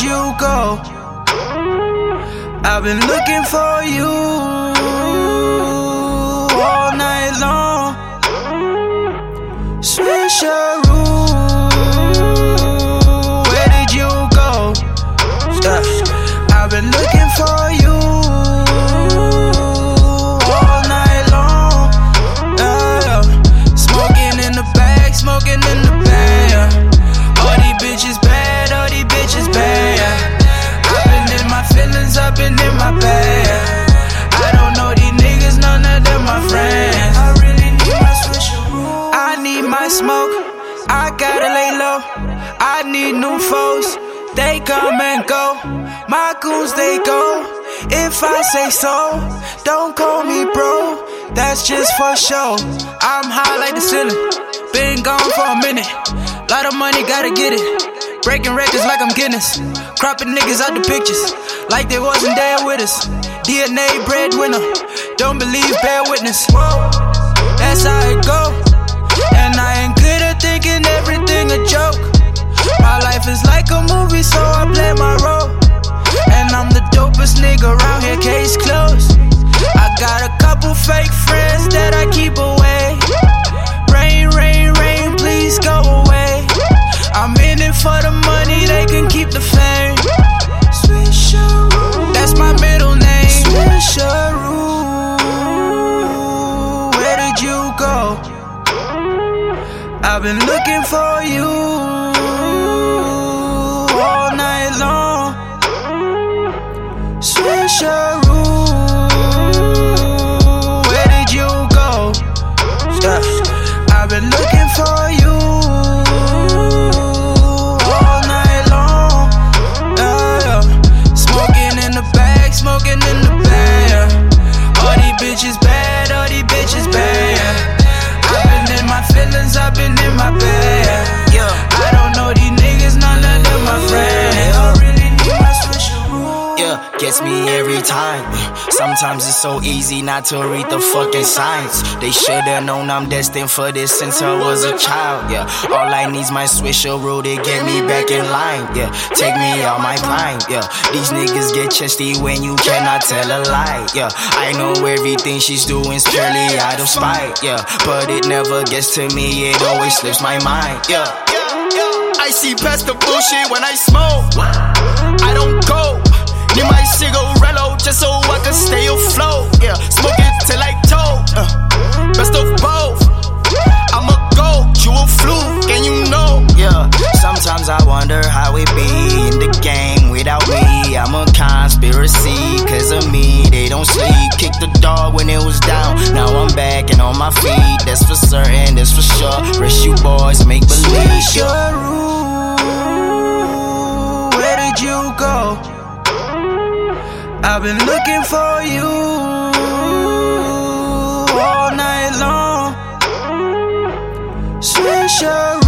you go? I've been looking for you all night long. Swisheroo, where did you go? I've been looking for you all night long. Smoking in the bag, smoking in the bag. All these bitches bad, all these bitches bad. I've been in my feelings, I've been in my bag. I don't know these niggas, none of them my friends. I really need my swisheroo. I need my smoke, I gotta lay low. I need new foes, they come and go. My goons, they go. If I say so, don't call me bro, that's just for show. I'm high like the ceiling, been gone for a minute. Lot of money, gotta get it. Breaking records like I'm Guinness. Cropping niggas out the pictures like they wasn't there with us. DNA breadwinner, don't believe, bear witness. Whoa, that's how it go. And I ain't good at thinking everything a joke. My life is like a movie, so I play my role. And I'm the dopest nigga around here, case closed. I got a couple fake friends that I keep away. Rain, rain, rain, please go away. I'm in it for the money, they can keep the fame. Swisheroo, that's my middle name. Swisheroo, where did you go? I've been looking for you all night long. Swisheroo, where did you go? I've been looking for you all night long. Smoking in the bag, smoking in the bag. All these bitches bad, all these bitches bad. I've been in my feelings, I've been in my bag. I don't know these niggas, none of them my friends. I really need my swisheroo. Gets me every time. Sometimes it's so easy not to read the fucking signs. They should've known I'm destined for this since I was a child. All I need's my swisheroo to get me back in line. Take me out my prime. These niggas get chesty when you cannot tell a lie. I know everything she's doing's purely out of spite. But it never gets to me, it always slips my mind. I see past the bullshit when I smoke. I don't go. Need my cigarello just so I can stay afloat. Smoke it till I told. Best of both. I'm a goat, you a fluke, and you know. Sometimes I wonder how it be in the game without me. I'm a conspiracy, cause of me they don't sleep. Kicked the dog when it was down, now I'm back and on my feet. That's for certain, that's for sure. Rest you boys make believe. Swisheroo, where did you go? I've been looking for you all night long. Swisheroo.